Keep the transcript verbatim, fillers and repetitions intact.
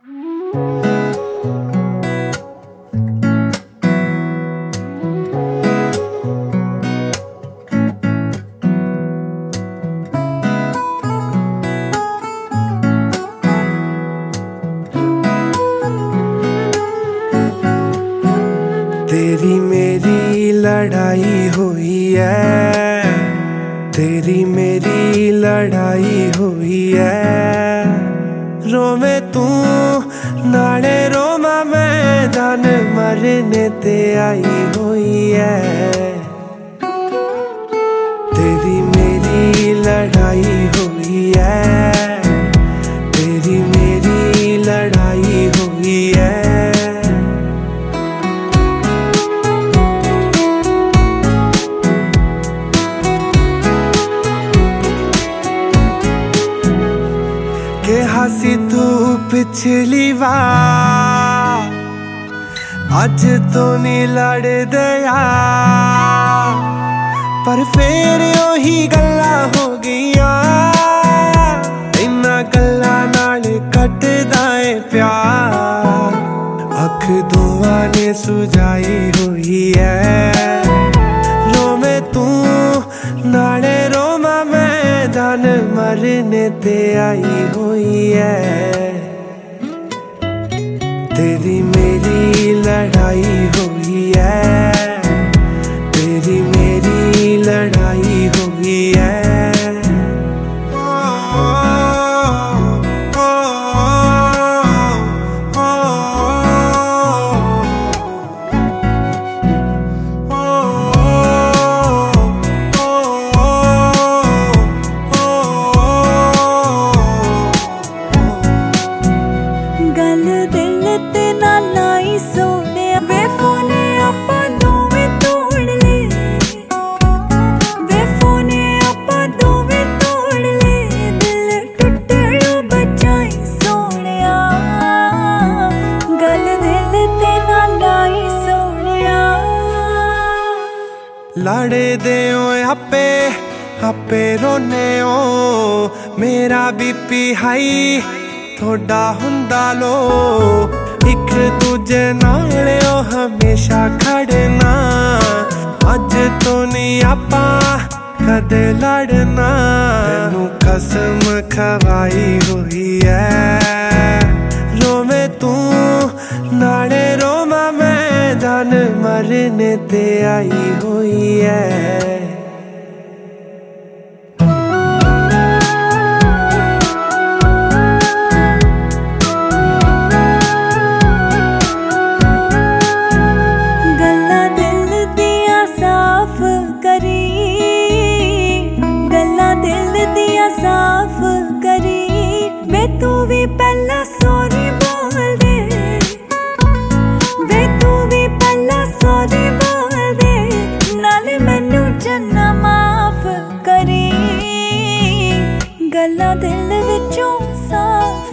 तेरी मेरी लड़ाई हुई है, तेरी मेरी लड़ाई हुई है। रोवे तू नाले रोमा मैं जान मरने ते आई हुई है। तेरी मेरी लड़ाई हुई है, तेरी मेरी लड़ाई हुई है। के हसी तू पिछली बार अज तो नहीं लड़ दिया, पर फिर ओही गल्ला हो गईया। इन्ना गल्ला नाल कटदा है प्यार, अख दोवां ने सुझाई हुई है। रोवे तू नाले रोमा मैं जान मरने ते आई हुई है। तेरी मेरी लड़ाई हुई है, तेरी मेरी लड़ाई हुई है। गल दिल ते ना लाई सोने वे फोने आपां दोवें तोड़ ले, वे फोने आपां दोवें तोड़ ले। दिल टुटणों बचाई सोनिया, गल दिल ते ना लाई सोनिया। लड़े दे आपे आपे रोने ओ, मेरा बीपी हाई थोड़ा हुंदा लो। एक दूजे नाल ओ हमेशा खड़ना, अज तो नहीं आपां कदे लड़ना। तेनू कसम खवाई हुई है। रोवे तू नाले रोमा मैं जान मरने ते आई हुई है। साफ करी वे तू भी पहला सॉरी बोल दे, वे तू भी पहला सॉरी बोल दे। नाले मैनू चन्ना माफ करी, गल्लां दिल विचों साफ